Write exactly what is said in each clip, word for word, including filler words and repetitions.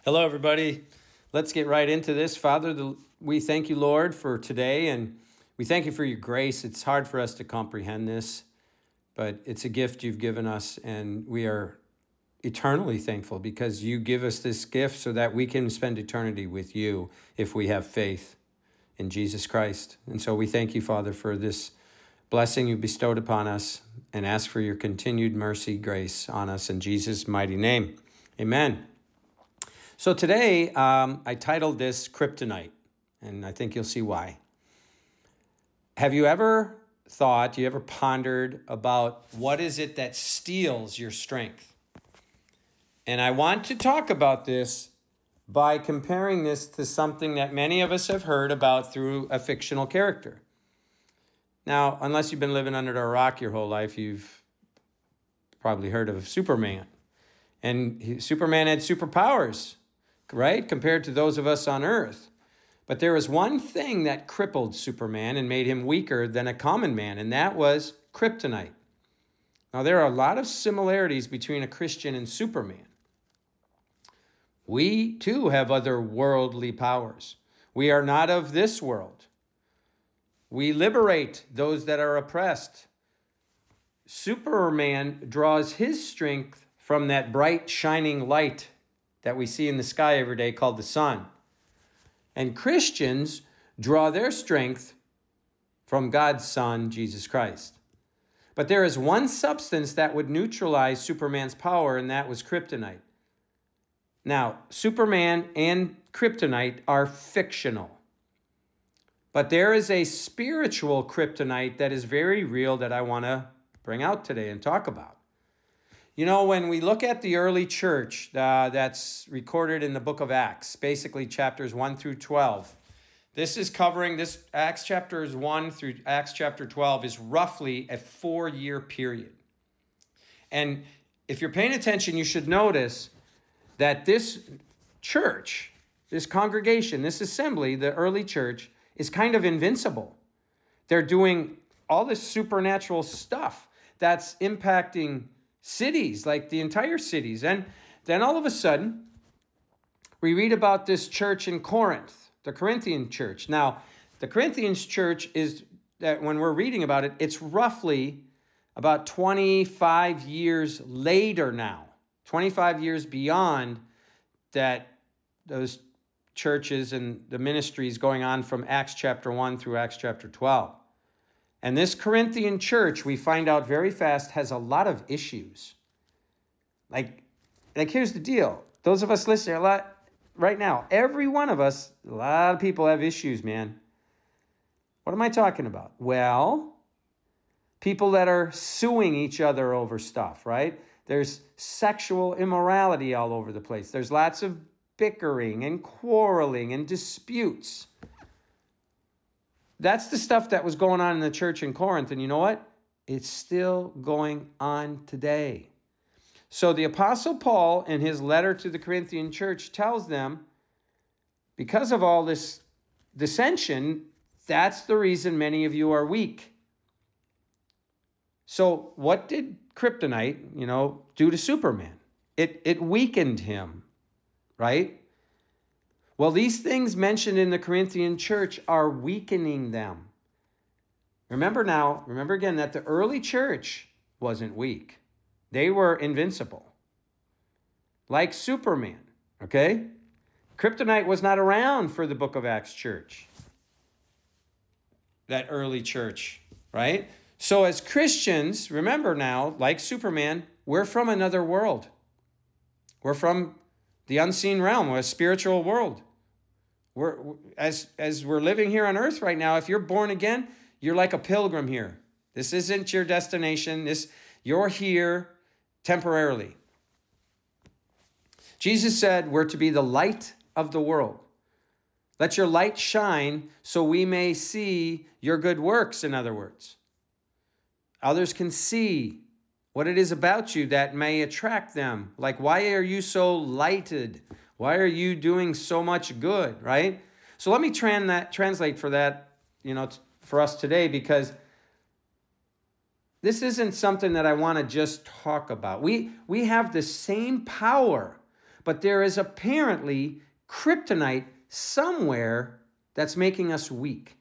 Hello, everybody. Let's get right into this. Father, the, we thank you, Lord, for today, and we thank you for your grace. It's hard for us to comprehend this, but it's a gift you've given us, and we are eternally thankful because you give us this gift so that we can spend eternity with you if we have faith in Jesus Christ. And so we thank you, Father, for this blessing you bestowed upon us, and ask for your continued mercy, grace on us in Jesus' mighty name. Amen. So today, um, I titled this Kryptonite, and I think you'll see why. Have you ever thought, you ever pondered about what is it that steals your strength? And I want to talk about this by comparing this to something that many of us have heard about through a fictional character. Now, unless you've been living under a rock your whole life, you've probably heard of Superman. And he, Superman had superpowers, right, compared to those of us on Earth. But there was one thing that crippled Superman and made him weaker than a common man, and that was kryptonite. Now, there are a lot of similarities between a Christian and Superman. We, too, have other worldly powers. We are not of this world. We liberate those that are oppressed. Superman draws his strength from that bright, shining light that we see in the sky every day called the sun. And Christians draw their strength from God's Son, Jesus Christ. But there is one substance that would neutralize Superman's power, and that was kryptonite. Now, Superman and kryptonite are fictional. But there is a spiritual kryptonite that is very real that I want to bring out today and talk about. You know, when we look at the early church uh, that's recorded in the book of Acts, basically chapters one through twelve, this is covering, this Acts chapters one through Acts chapter twelve is roughly a four-year period. And if you're paying attention, you should notice that this church, this congregation, this assembly, the early church, is kind of invincible. They're doing all this supernatural stuff that's impacting cities, like the entire cities. And then all of a sudden, we read about this church in Corinth, the Corinthian church. Now, the Corinthians church is, that when we're reading about it, it's roughly about twenty-five years later now, twenty-five years beyond that those churches and the ministries going on from Acts chapter one through Acts chapter twelve. And this Corinthian church, we find out very fast, has a lot of issues. Like, like here's the deal. Those of us listening a lot right now, every one of us, a lot of people have issues, man. What am I talking about? Well, people that are suing each other over stuff, right? There's sexual immorality all over the place. There's lots of bickering and quarreling and disputes. That's the stuff that was going on in the church in Corinth. And you know what? It's still going on today. So the Apostle Paul, in his letter to the Corinthian church, tells them, because of all this dissension, that's the reason many of you are weak. So what did kryptonite, you know, do to Superman? It, it weakened him, right? Well, these things mentioned in the Corinthian church are weakening them. Remember now, remember again that the early church wasn't weak. They were invincible. Like Superman, okay? Kryptonite was not around for the book of Acts church. That early church, right? So as Christians, remember now, like Superman, we're from another world. We're from the unseen realm, a spiritual world. We're as as we're living here on earth right now, if you're born again, you're like a pilgrim here. This isn't your destination. This you're here temporarily. Jesus said we're to be the light of the world. Let your light shine so we may see your good works, in other words. Others can see what it is about you that may attract them. Like, why are you so lighted? Why are you doing so much good, right? So let me tran that, translate for that, you know, t- for us today, because this isn't something that I want to just talk about. We, we have the same power, but there is apparently kryptonite somewhere that's making us weak.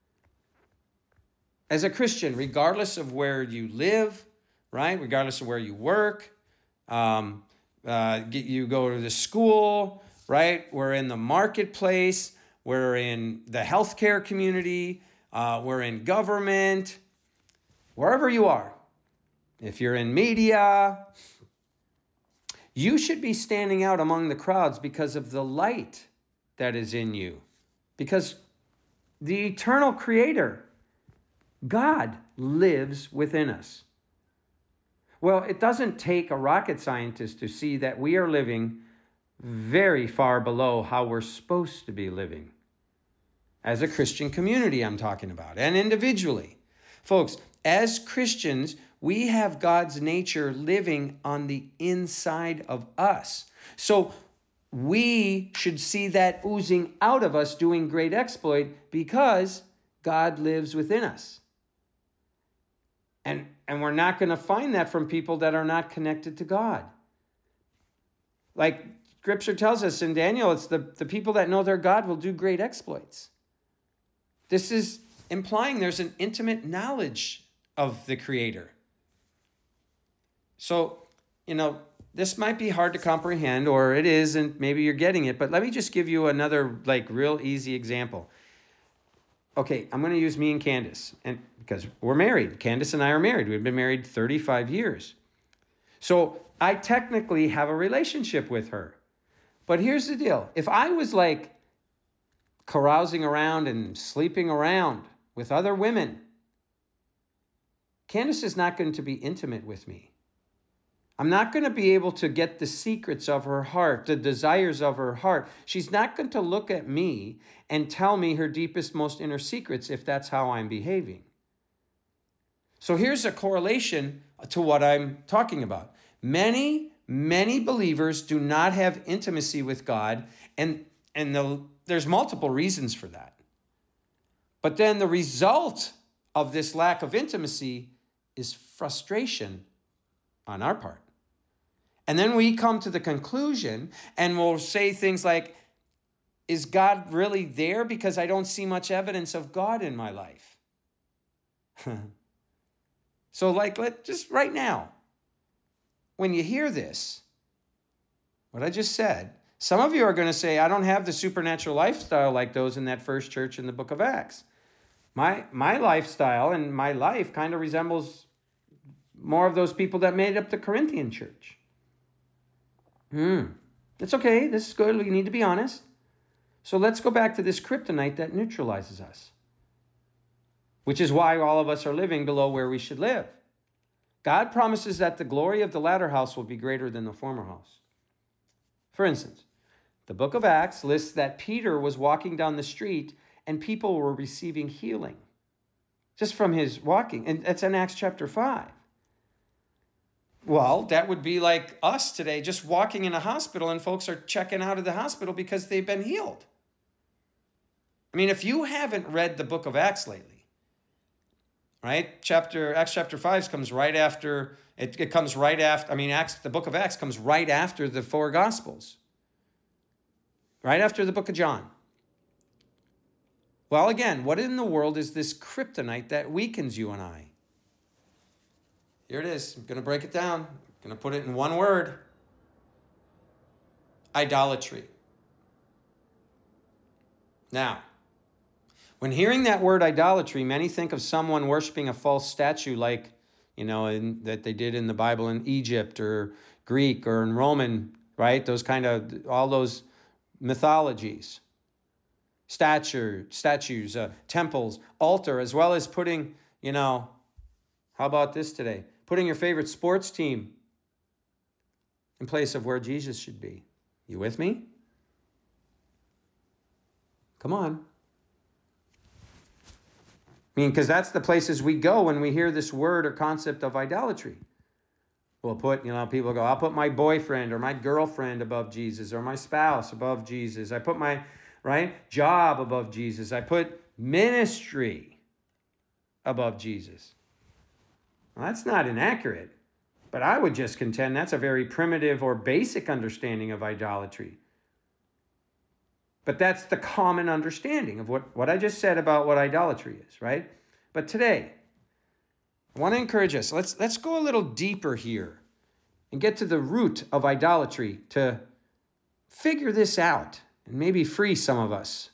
As a Christian, regardless of where you live, right? Regardless of where you work, um, uh, get, you go to the school, right? We're in the marketplace. We're in the healthcare community. Uh, we're in government. Wherever you are, if you're in media, you should be standing out among the crowds because of the light that is in you. Because the eternal Creator, God, lives within us. Well, it doesn't take a rocket scientist to see that we are living very far below how we're supposed to be living. As a Christian community, I'm talking about, and individually. Folks, as Christians, we have God's nature living on the inside of us. So we should see that oozing out of us, doing great exploit, because God lives within us. And, and we're not going to find that from people that are not connected to God. Like Scripture tells us in Daniel, it's the, the people that know their God will do great exploits. This is implying there's an intimate knowledge of the Creator. So, you know, this might be hard to comprehend, or it is, and maybe you're getting it, but let me just give you another, like, real easy example. Okay, I'm going to use me and Candace, and because we're married. Candace and I are married. We've been married thirty-five years. So I technically have a relationship with her. But here's the deal. If I was like carousing around and sleeping around with other women, Candace is not going to be intimate with me. I'm not going to be able to get the secrets of her heart, the desires of her heart. She's not going to look at me and tell me her deepest, most inner secrets if that's how I'm behaving. So here's a correlation to what I'm talking about. Many, many believers do not have intimacy with God, and, and the, there's multiple reasons for that. But then the result of this lack of intimacy is frustration on our part. And then we come to the conclusion and we'll say things like, is God really there? Because I don't see much evidence of God in my life. So like, let just right now, when you hear this, what I just said, some of you are going to say, I don't have the supernatural lifestyle like those in that first church in the book of Acts. My, my lifestyle and my life kind of resembles more of those people that made up the Corinthian church. Hmm. It's okay. This is good. We need to be honest. So let's go back to this kryptonite that neutralizes us, which is why all of us are living below where we should live. God promises that the glory of the latter house will be greater than the former house. For instance, the book of Acts lists that Peter was walking down the street and people were receiving healing just from his walking. And that's in Acts chapter five. Well, that would be like us today, just walking in a hospital and folks are checking out of the hospital because they've been healed. I mean, if you haven't read the book of Acts lately, right? Chapter Acts chapter five comes right after, it, it comes right after, I mean, Acts, the book of Acts comes right after the four Gospels, right after the book of John. Well, again, what in the world is this kryptonite that weakens you and I? Here it is. I'm going to break it down. I'm going to put it in one word. Idolatry. Now, when hearing that word idolatry, many think of someone worshiping a false statue like, you know, in, that they did in the Bible in Egypt or Greek or in Roman, right? Those kind of, all those mythologies. Statue, statues, uh, temples, altar, as well as putting, you know, how about this today? Putting your favorite sports team in place of where Jesus should be. You with me? Come on. I mean, because that's the places we go when we hear this word or concept of idolatry. We'll put, you know, people go, I'll put my boyfriend or my girlfriend above Jesus or my spouse above Jesus. I put my, right, job above Jesus. I put ministry above Jesus. Well, that's not inaccurate, But I would just contend that's a very primitive or basic understanding of idolatry. But that's the common understanding of what, what I just said about what idolatry is, right? But today, I want to encourage us. Let's, let's go a little deeper here and get to the root of idolatry to figure this out and maybe free some of us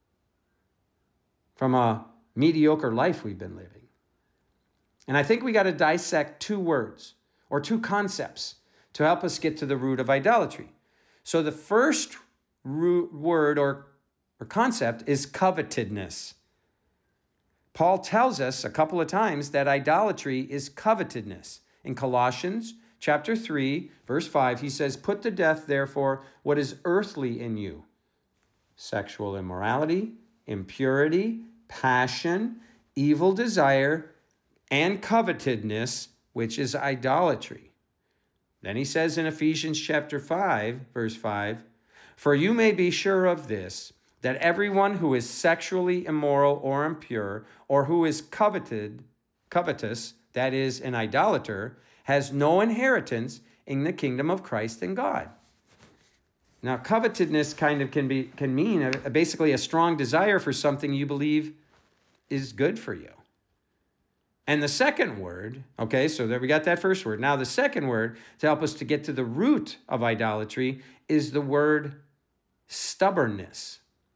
from a mediocre life we've been living. And I think we got to dissect two words or two concepts to help us get to the root of idolatry. So the first root word or, or concept is covetedness. Paul tells us a couple of times that idolatry is covetedness. In Colossians chapter three, verse five, he says, "Put to death, therefore, what is earthly in you: sexual immorality, impurity, passion, evil desire, and covetedness, which is idolatry." Then he says in Ephesians chapter five, verse five, "For you may be sure of this, that everyone who is sexually immoral or impure, or who is coveted, covetous, that is, an idolater, has no inheritance in the kingdom of Christ and God." Now, covetedness kind of can be can mean a, a basically a strong desire for something you believe is good for you. And the second word, okay, so there we got that first word. Now the second word to help us to get to the root of idolatry is the word stubbornness.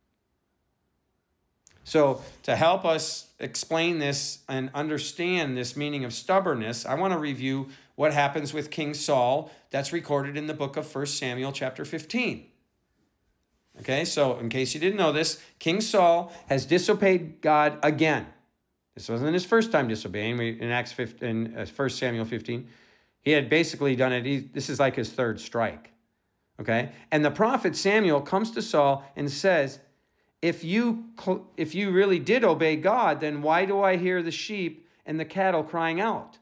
So to help us explain this and understand this meaning of stubbornness, I want to review what happens with King Saul. That's recorded in the book of First Samuel chapter fifteen. Okay, so in case you didn't know this, King Saul has disobeyed God again. This wasn't his first time disobeying. In Acts fifteen, in First Samuel fifteen, he had basically done it. He, this is like his third strike. Okay, and the prophet Samuel comes to Saul and says, if you if you really did obey God, then why do I hear the sheep and the cattle crying out?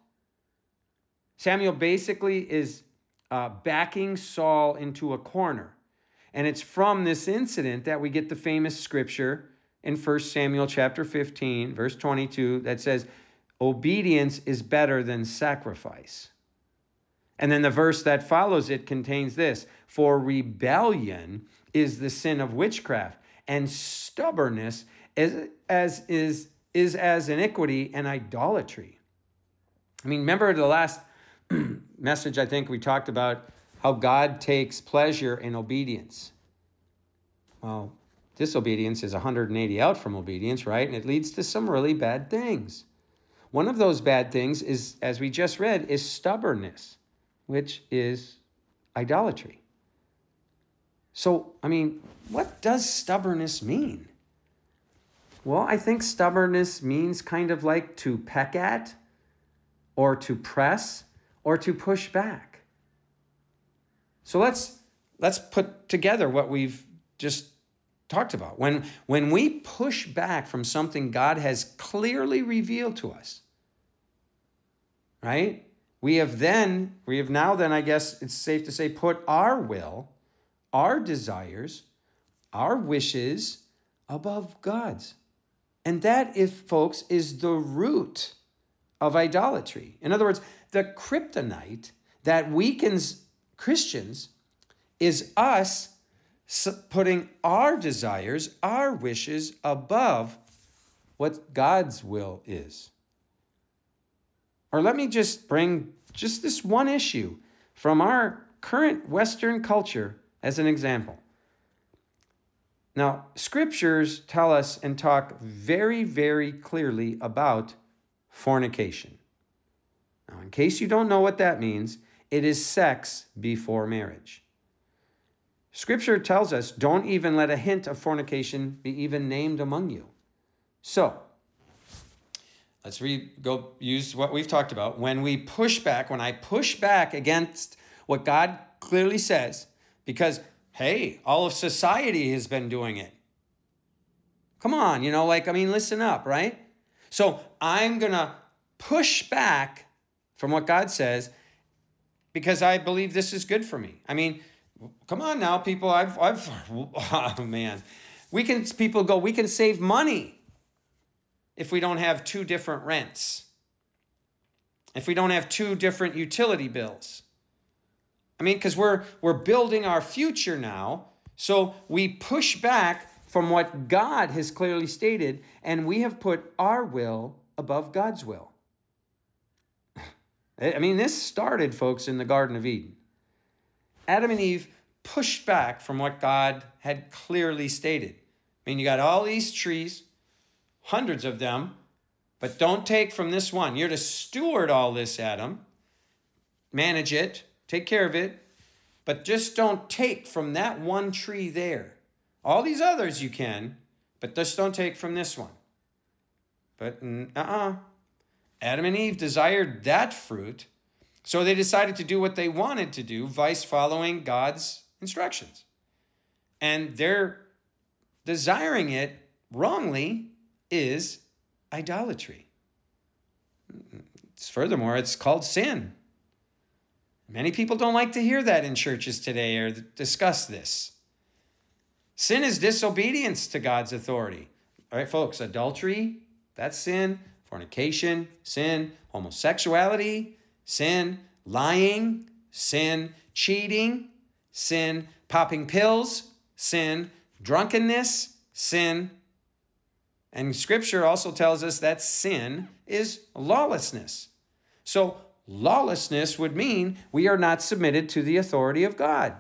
Samuel basically is uh, backing Saul into a corner. And it's from this incident that we get the famous scripture in First Samuel chapter fifteen, verse twenty-two, that says, "Obedience is better than sacrifice." And then the verse that follows it contains this: "For rebellion is the sin of witchcraft, and stubbornness is as is is as iniquity and idolatry." I mean, remember the last message, I think we talked about how God takes pleasure in obedience. Well, disobedience is one hundred eighty out from obedience, right? And it leads to some really bad things. One of those bad things is, as we just read, is stubbornness, which is idolatry. So, I mean, what does stubbornness mean? Well, I think stubbornness means kind of like to peck at, or to press, or to push back. So let's let's put together what we've just talked about. When, when we push back from something God has clearly revealed to us, right? We have then, we have now then, I guess it's safe to say, put our will, our desires, our wishes above God's. And that, if folks, is the root of idolatry. In other words, the kryptonite that weakens Christians is us putting our desires, our wishes above what God's will is. Or let me just bring just this one issue from our current Western culture as an example. Now, scriptures tell us and talk very, very clearly about fornication. Now, in case you don't know what that means, it is sex before marriage. Scripture tells us, don't even let a hint of fornication be even named among you. So, let's re- go use what we've talked about. When we push back, when I push back against what God clearly says, because, hey, all of society has been doing it. Come on, you know, like, I mean, listen up, right? So I'm going to push back from what God says because I believe this is good for me. I mean, come on now, people. I've, I've, oh man, we can, people go, we can save money if we don't have two different rents. if we don't have two different utility bills? I mean, because we're, we're building our future now, so we push back from what God has clearly stated, and we have put our will above God's will. I mean, this started, folks, in the Garden of Eden. Adam and Eve pushed back from what God had clearly stated. I mean, you got all these trees, hundreds of them, but don't take from this one. You're to steward all this, Adam. Manage it, take care of it, but just don't take from that one tree there. All these others you can, but just don't take from this one. But uh-uh. Adam and Eve desired that fruit, so they decided to do what they wanted to do, vice following God's instructions. And their desiring it wrongly is idolatry. It's, furthermore, it's called sin. Many people don't like to hear that in churches today or discuss this. Sin is disobedience to God's authority. All right, folks, adultery, that's sin. Fornication, sin. Homosexuality, sin. Lying, sin. Cheating, sin. Popping pills, sin. Drunkenness, sin. And Scripture also tells us that sin is lawlessness. So lawlessness would mean we are not submitted to the authority of God.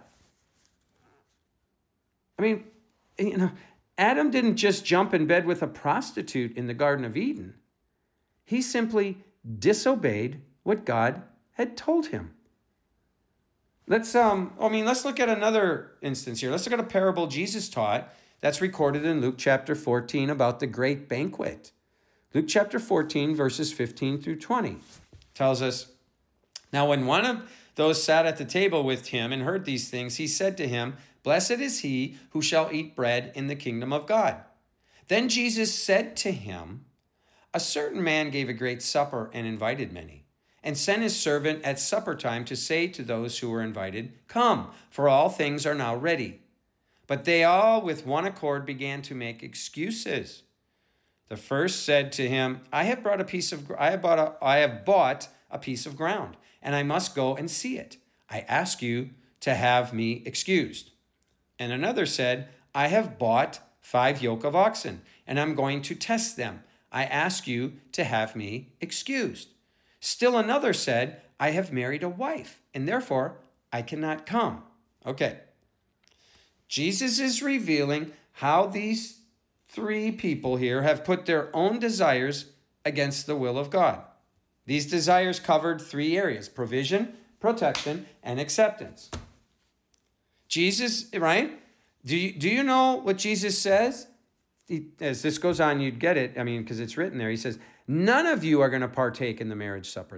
I mean, you know, Adam didn't just jump in bed with a prostitute in the Garden of Eden. He simply disobeyed what God had told him. Let's, um, I mean, let's look at another instance here. Let's look at a parable Jesus taught that's recorded in Luke chapter fourteen about the great banquet. Luke chapter fourteen, verses fifteen through twenty tells us, "Now when one of those sat at the table with him and heard these things, he said to him, 'Blessed is he who shall eat bread in the kingdom of God.' Then Jesus said to him, 'A certain man gave a great supper and invited many, and sent his servant at supper time to say to those who were invited, Come, for all things are now ready. But they all with one accord began to make excuses. The first said to him, I have brought a piece of I have bought a, I have bought a piece of ground, and I must go and see it. I ask you to have me excused.' And another said, I have bought five yoke of oxen, and I'm going to test them. I ask you to have me excused. Still another said, I have married a wife, and therefore I cannot come." Okay. Jesus is revealing how these three people here have put their own desires against the will of God. These desires covered three areas: provision, protection, and acceptance. Jesus, right? Do you, do you know what Jesus says? He, as this goes on, you'd get it. I mean, because it's written there. He says, none of you are going to partake in the marriage supper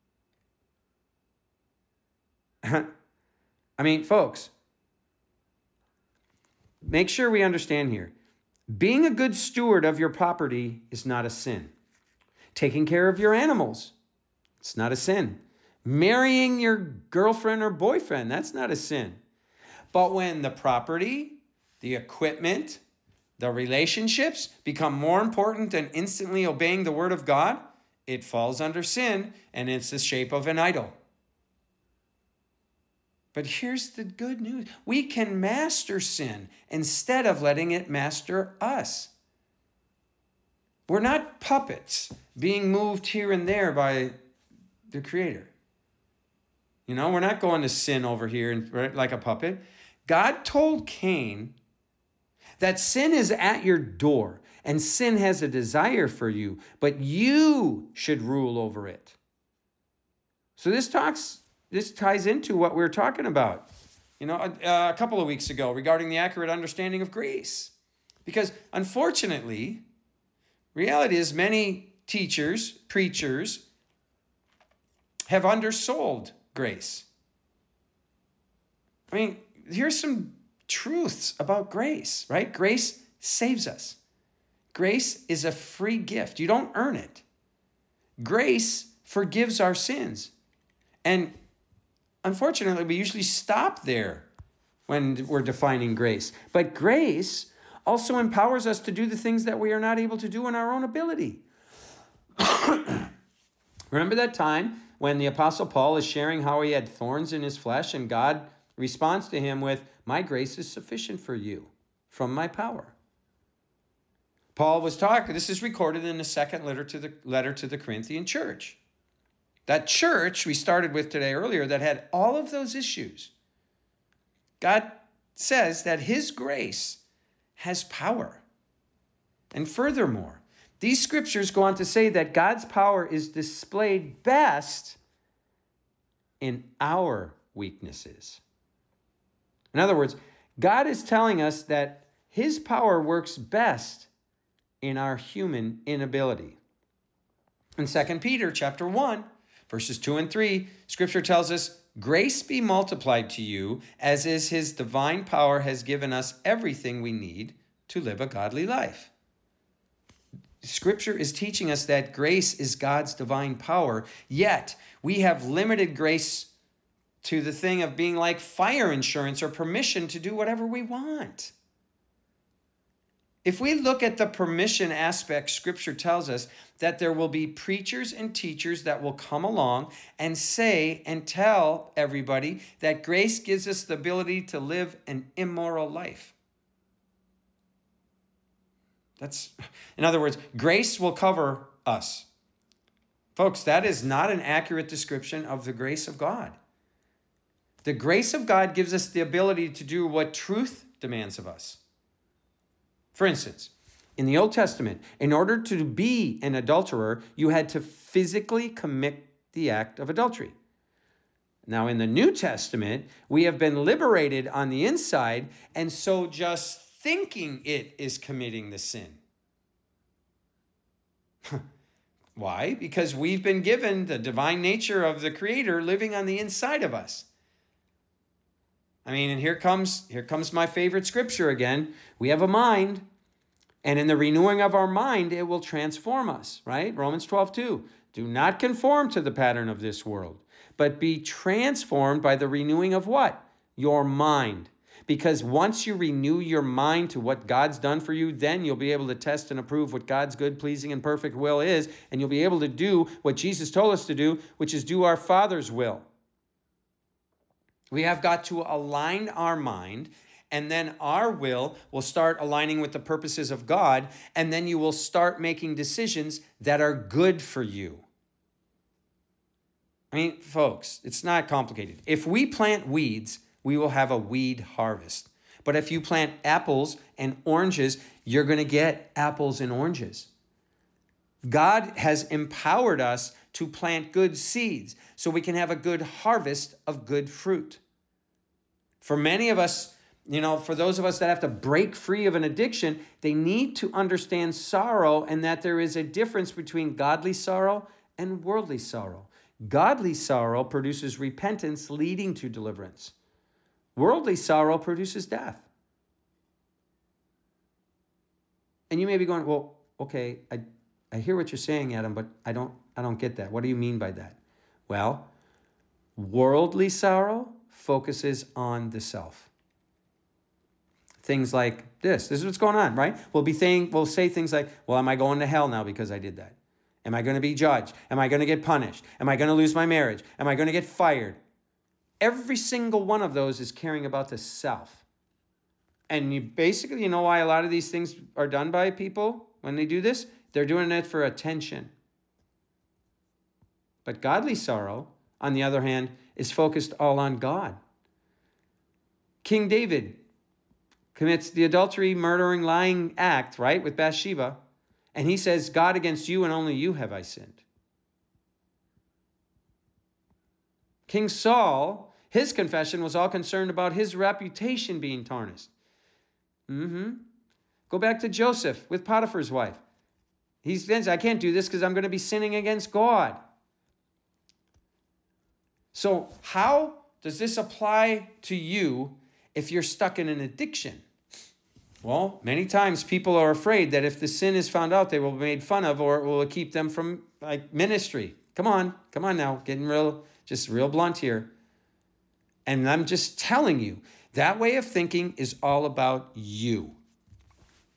then. I mean, folks, make sure we understand here. Being a good steward of your property is not a sin. Taking care of your animals, it's not a sin. Marrying your girlfriend or boyfriend, that's not a sin. But when the property, the equipment, the relationships become more important than instantly obeying the word of God, it falls under sin, and it's the shape of an idol. But here's the good news. We can master sin instead of letting it master us. We're not puppets being moved here and there by the Creator. You know, we're not going to sin over here and, right, like a puppet. God told Cain that sin is at your door and sin has a desire for you, but you should rule over it. So this talks, this ties into what we we're talking about, you know, a, a couple of weeks ago regarding the accurate understanding of grace. Because unfortunately, reality is many teachers, preachers, have undersold grace. I mean, here's some truths about grace, right? Grace saves us. Grace is a free gift. You don't earn it. Grace forgives our sins. And unfortunately, we usually stop there when we're defining grace. But grace also empowers us to do the things that we are not able to do in our own ability. Remember that time when the Apostle Paul is sharing how he had thorns in his flesh, and God responds to him with, "My grace is sufficient for you from my power." Paul was talking, this is recorded in the second letter to the letter to the Corinthian church. That church we started with today earlier that had all of those issues. God says that his grace has power. And furthermore, these scriptures go on to say that God's power is displayed best in our weaknesses. In other words, God is telling us that his power works best in our human inability. In Second Peter chapter one, verses two and three, scripture tells us, "Grace be multiplied to you, as is his divine power has given us everything we need to live a godly life." Scripture is teaching us that grace is God's divine power, yet we have limited grace to the thing of being like fire insurance or permission to do whatever we want. If we look at the permission aspect, Scripture tells us that there will be preachers and teachers that will come along and say and tell everybody that grace gives us the ability to live an immoral life. That's, in other words, grace will cover us. Folks, that is not an accurate description of the grace of God. The grace of God gives us the ability to do what truth demands of us. For instance, in the Old Testament, in order to be an adulterer, you had to physically commit the act of adultery. Now, in the New Testament, we have been liberated on the inside, and so just thinking it is committing the sin. Why? Because we've been given the divine nature of the Creator living on the inside of us. I mean, and here comes, here comes my favorite scripture again. We have a mind, and in the renewing of our mind, it will transform us, right? Romans twelve two. Do not conform to the pattern of this world, but be transformed by the renewing of what? Your mind. Because once you renew your mind to what God's done for you, then you'll be able to test and approve what God's good, pleasing, and perfect will is, and you'll be able to do what Jesus told us to do, which is do our Father's will. We have got to align our mind, and then our will will start aligning with the purposes of God, and then you will start making decisions that are good for you. I mean, folks, it's not complicated. If we plant weeds, we will have a weed harvest. But if you plant apples and oranges, you're going to get apples and oranges. God has empowered us to plant good seeds so we can have a good harvest of good fruit. For many of us, you know, for those of us that have to break free of an addiction, they need to understand sorrow and that there is a difference between godly sorrow and worldly sorrow. Godly sorrow produces repentance leading to deliverance. Worldly sorrow produces death. And you may be going, well, okay, I, I hear what you're saying, Adam, but I don't, I don't get that. What do you mean by that? Well, worldly sorrow focuses on the self. Things like this. This is what's going on, right? We'll be saying, we'll say things like, well, am I going to hell now because I did that? Am I going to be judged? Am I going to get punished? Am I going to lose my marriage? Am I going to get fired? Every single one of those is caring about the self. And you basically, you know why a lot of these things are done by people when they do this? They're doing it for attention. But godly sorrow, on the other hand, is focused all on God. King David commits the adultery, murdering, lying act, right, with Bathsheba. And he says, God, against you and only you have I sinned. King Saul, his confession was all concerned about his reputation being tarnished. Mm-hmm. Go back to Joseph with Potiphar's wife. He says, I can't do this because I'm going to be sinning against God. So how does this apply to you if you're stuck in an addiction? Well, many times people are afraid that if the sin is found out, they will be made fun of, or it will keep them from like ministry. Come on, come on now, getting real, just real blunt here. And I'm just telling you, that way of thinking is all about you.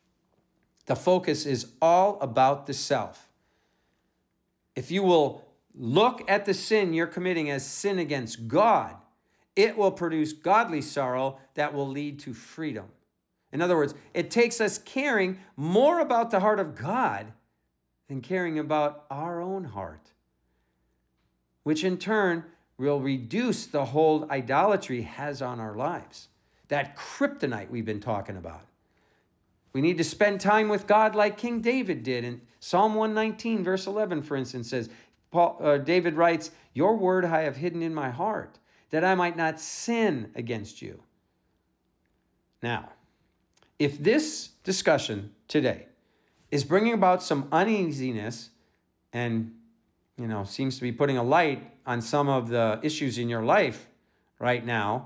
The focus is all about the self. If you will look at the sin you're committing as sin against God, it will produce godly sorrow that will lead to freedom. In other words, it takes us caring more about the heart of God than caring about our own heart, which in turn will reduce the hold idolatry has on our lives. That kryptonite we've been talking about. We need to spend time with God like King David did. In Psalm one nineteen, verse eleven, for instance, says, Paul, uh, David writes, "Your word I have hidden in my heart, that I might not sin against you." Now, if this discussion today is bringing about some uneasiness and, you know, seems to be putting a light on some of the issues in your life right now,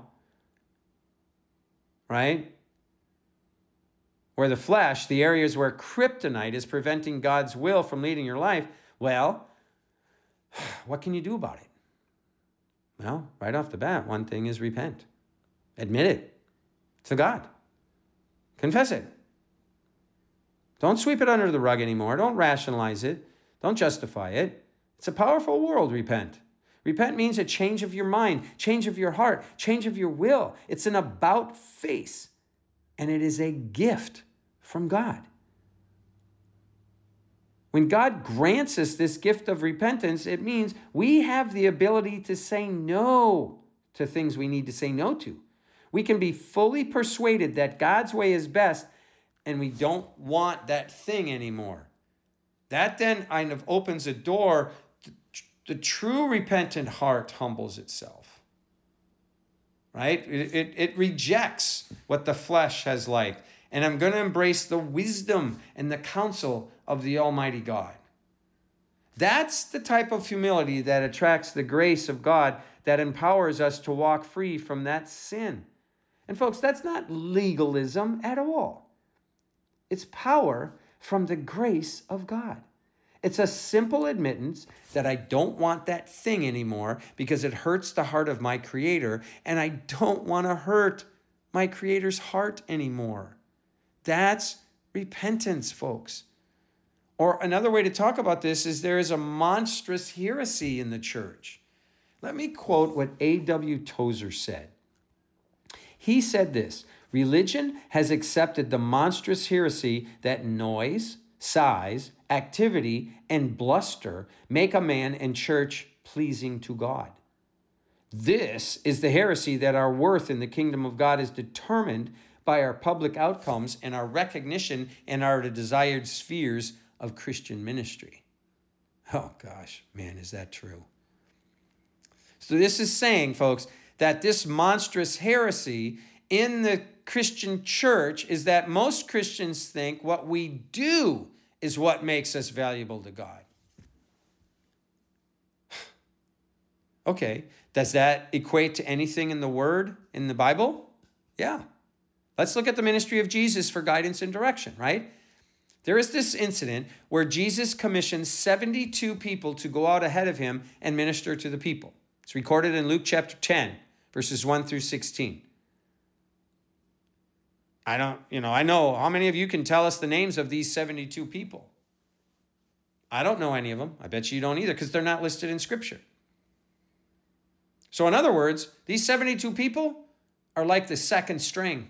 right? Where the flesh, the areas where kryptonite is preventing God's will from leading your life, well, what can you do about it? Well, right off the bat, one thing is repent. Admit it to God. Confess it. Don't sweep it under the rug anymore. Don't rationalize it. Don't justify it. It's a powerful world, repent. Repent means a change of your mind, change of your heart, change of your will. It's an about face, and it is a gift from God. When God grants us this gift of repentance, it means we have the ability to say no to things we need to say no to. We can be fully persuaded that God's way is best, and we don't want that thing anymore. That then kind of opens a door. The true repentant heart humbles itself, right? It, it, it rejects what the flesh has liked. And I'm going to embrace the wisdom and the counsel of the Almighty God. That's the type of humility that attracts the grace of God that empowers us to walk free from that sin. And folks, that's not legalism at all. It's power from the grace of God. It's a simple admittance that I don't want that thing anymore because it hurts the heart of my Creator, and I don't want to hurt my Creator's heart anymore. That's repentance, folks. Or another way to talk about this is there is a monstrous heresy in the church. Let me quote what A W Tozer said. He said this: religion has accepted the monstrous heresy that noise, size, activity, and bluster make a man and church pleasing to God. This is the heresy that our worth in the kingdom of God is determined by our public outcomes and our recognition in our desired spheres of Christian ministry. Oh gosh, man, is that true? So this is saying, folks, that this monstrous heresy in the Christian church is that most Christians think what we do is what makes us valuable to God. Okay, does that equate to anything in the Word, in the Bible? Yeah. Let's look at the ministry of Jesus for guidance and direction, right? There is this incident where Jesus commissions seventy-two people to go out ahead of him and minister to the people. It's recorded in Luke chapter ten, verses one through sixteen. I don't, you know, I know how many of you can tell us the names of these seventy-two people? I don't know any of them. I bet you don't either, because they're not listed in Scripture. So in other words, these seventy-two people are like the second string.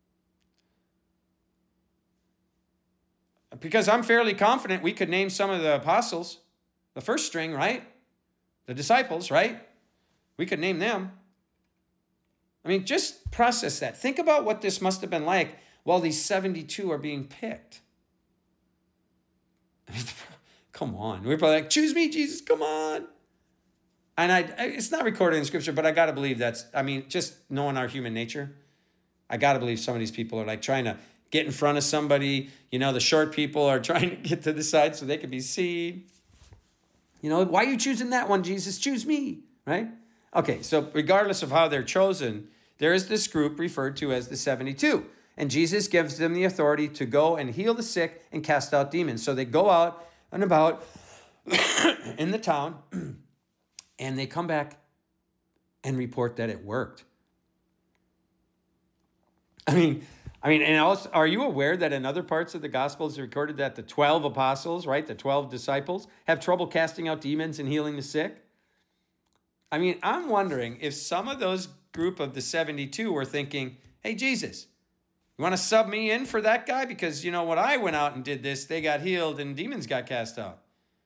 Because I'm fairly confident we could name some of the apostles, the first string, right? The disciples, right? We could name them. I mean, just process that. Think about what this must have been like while these seventy-two are being picked. I mean, come on. We're probably like, choose me, Jesus, come on. And I, it's not recorded in Scripture, but I got to believe that's, I mean, just knowing our human nature, I got to believe some of these people are like trying to get in front of somebody. You know, the short people are trying to get to the side so they can be seen. You know, why are you choosing that one, Jesus? Choose me, right? Okay, so regardless of how they're chosen, there is this group referred to as the seventy-two. And Jesus gives them the authority to go and heal the sick and cast out demons. So they go out and about in the town and they come back and report that it worked. I mean, I mean, and also, are you aware that in other parts of the Gospels it's recorded that the twelve apostles, right, the twelve disciples, have trouble casting out demons and healing the sick? I mean, I'm wondering if some of those group of the seventy-two were thinking, hey, Jesus, you want to sub me in for that guy? Because, you know, when I went out and did this, they got healed and demons got cast out.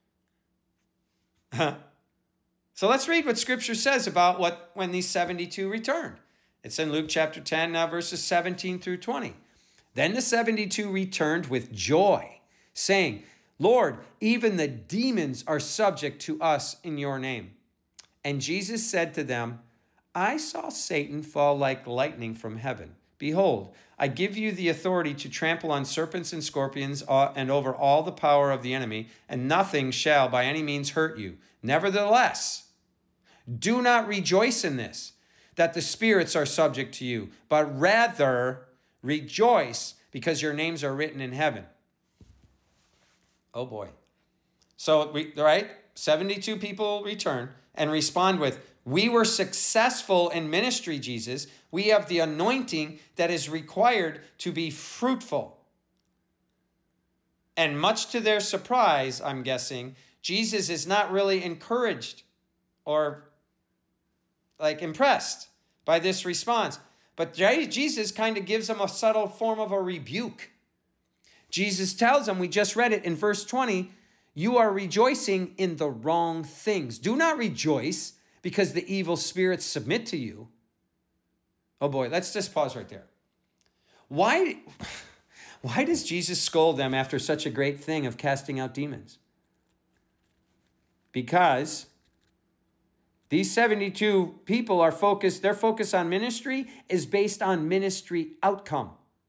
So let's read what Scripture says about what when these seventy-two returned. It's in Luke chapter ten, now verses seventeen through twenty. Then the seventy-two returned with joy, saying, Lord, even the demons are subject to us in your name. And Jesus said to them, I saw Satan fall like lightning from heaven. Behold, I give you the authority to trample on serpents and scorpions and over all the power of the enemy, and nothing shall by any means hurt you. Nevertheless, do not rejoice in this, that the spirits are subject to you, but rather rejoice because your names are written in heaven. Oh boy. So, right, seventy-two people return and respond with, we were successful in ministry, Jesus. We have the anointing that is required to be fruitful. And much to their surprise, I'm guessing, Jesus is not really encouraged or like impressed by this response. But Jesus kind of gives them a subtle form of a rebuke. Jesus tells them, we just read it in verse twenty, you are rejoicing in the wrong things. Do not rejoice because the evil spirits submit to you. Oh boy, let's just pause right there. Why, why does Jesus scold them after such a great thing of casting out demons? Because these seventy-two people are focused, their focus on ministry is based on ministry outcome.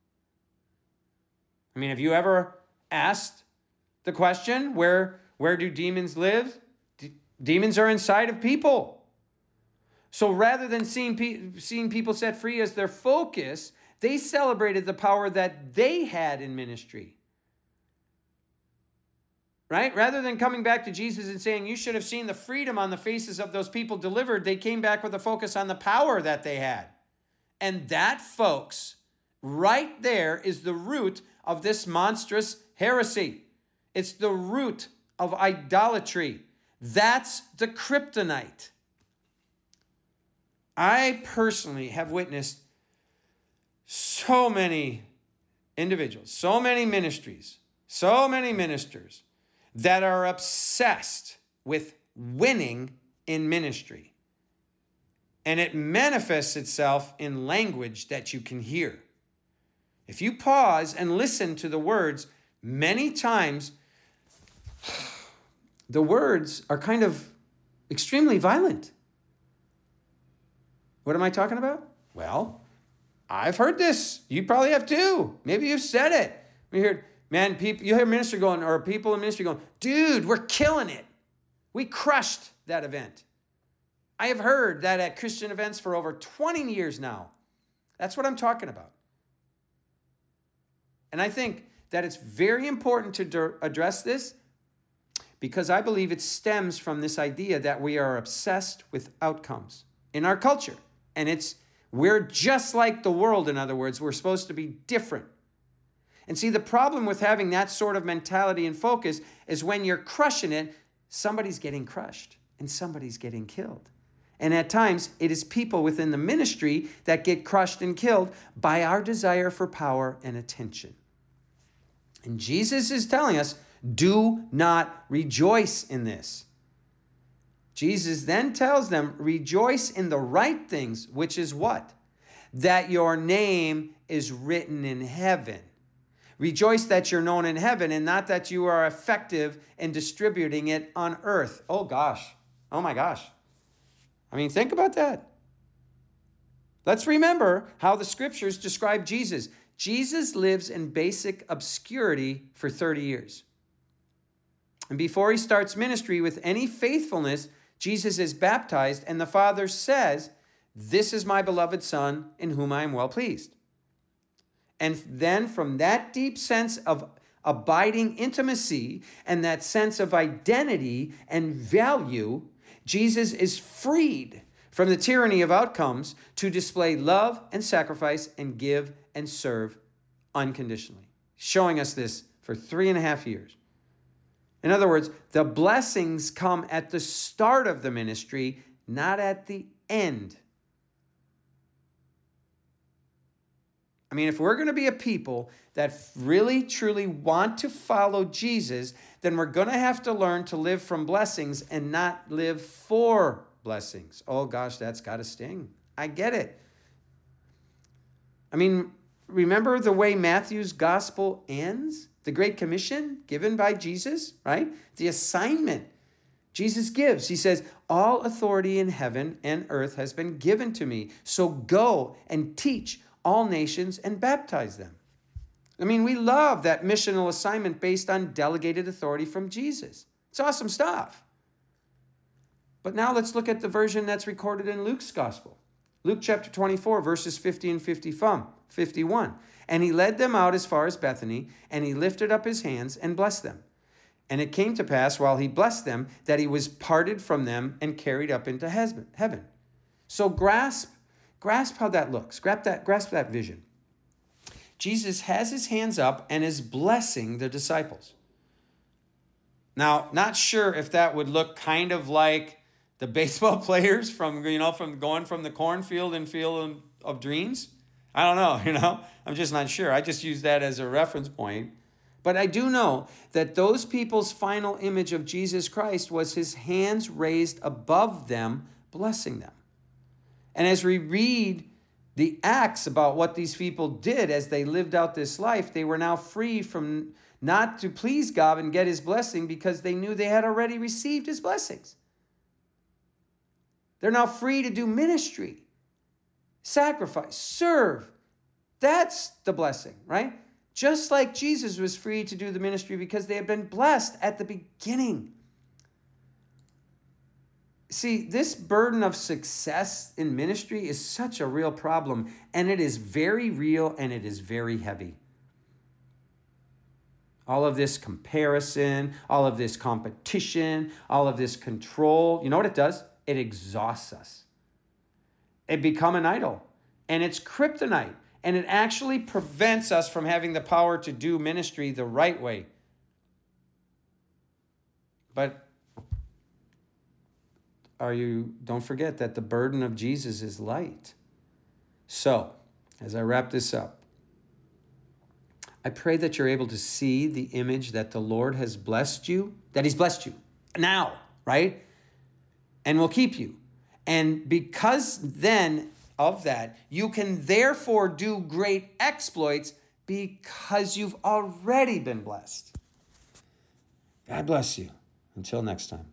I mean, have you ever asked the question, where, where do demons live? D- demons are inside of people. So rather than seeing, pe- seeing people set free as their focus, they celebrated the power that they had in ministry. Right? Rather than coming back to Jesus and saying, you should have seen the freedom on the faces of those people delivered, they came back with a focus on the power that they had. And that, folks, right there is the root of this monstrous heresy. It's the root of idolatry. That's the kryptonite. I personally have witnessed so many individuals, so many ministries, so many ministers that are obsessed with winning in ministry. And it manifests itself in language that you can hear. If you pause and listen to the words, many times the words are kind of extremely violent. What am I talking about? Well, I've heard this. You probably have too. Maybe you've said it. We heard, man, people, you hear a minister going, or people in ministry going, dude, we're killing it. We crushed that event. I have heard that at Christian events for over twenty years now. That's what I'm talking about. And I think that it's very important to d- address this because I believe it stems from this idea that we are obsessed with outcomes in our culture. And it's, we're just like the world, in other words, we're supposed to be different. And see, the problem with having that sort of mentality and focus is when you're crushing it, somebody's getting crushed and somebody's getting killed. And at times, it is people within the ministry that get crushed and killed by our desire for power and attention. And Jesus is telling us, do not rejoice in this. Jesus then tells them, rejoice in the right things, which is what? That your name is written in heaven. Rejoice that you're known in heaven and not that you are effective in distributing it on earth. Oh gosh. Oh my gosh. I mean, think about that. Let's remember how the scriptures describe Jesus. Jesus lives in basic obscurity for thirty years. And before he starts ministry with any faithfulness, Jesus is baptized and the Father says, this is my beloved Son in whom I am well pleased. And then from that deep sense of abiding intimacy and that sense of identity and value, Jesus is freed from the tyranny of outcomes to display love and sacrifice and give and serve unconditionally, showing us this for three and a half years. In other words, the blessings come at the start of the ministry, not at the end. I mean, if we're going to be a people that really, truly want to follow Jesus, then we're going to have to learn to live from blessings and not live for blessings. Oh, gosh, that's got to sting. I get it. I mean, remember the way Matthew's gospel ends? The Great Commission given by Jesus, right? The assignment Jesus gives. He says, all authority in heaven and earth has been given to me. So go and teach all nations and baptize them. I mean, we love that missional assignment based on delegated authority from Jesus. It's awesome stuff. But now let's look at the version that's recorded in Luke's gospel. Luke chapter twenty-four, verses fifty and fifty-one. And he led them out as far as Bethany, and he lifted up his hands and blessed them. And it came to pass, while he blessed them, that he was parted from them and carried up into heaven. So grasp Grasp how that looks. Grasp that, grasp that vision. Jesus has his hands up and is blessing the disciples. Now, not sure if that would look kind of like the baseball players from, you know, from going from the cornfield and field of dreams. I don't know, you know. I'm just not sure. I just use that as a reference point. But I do know that those people's final image of Jesus Christ was his hands raised above them, blessing them. And as we read the Acts about what these people did as they lived out this life, they were now free from not to please God and get his blessing because they knew they had already received his blessings. They're now free to do ministry, sacrifice, serve. That's the blessing, right? Just like Jesus was free to do the ministry because they had been blessed at the beginning. See, this burden of success in ministry is such a real problem, and it is very real and it is very heavy. All of this comparison, all of this competition, all of this control, you know what it does? It exhausts us. It becomes an idol, and it's kryptonite, and it actually prevents us from having the power to do ministry the right way. But Are you, don't forget that the burden of Jesus is light. So, as I wrap this up, I pray that you're able to see the image that the Lord has blessed you, that he's blessed you now, right? And will keep you. And because then of that, you can therefore do great exploits because you've already been blessed. God bless you. Until next time.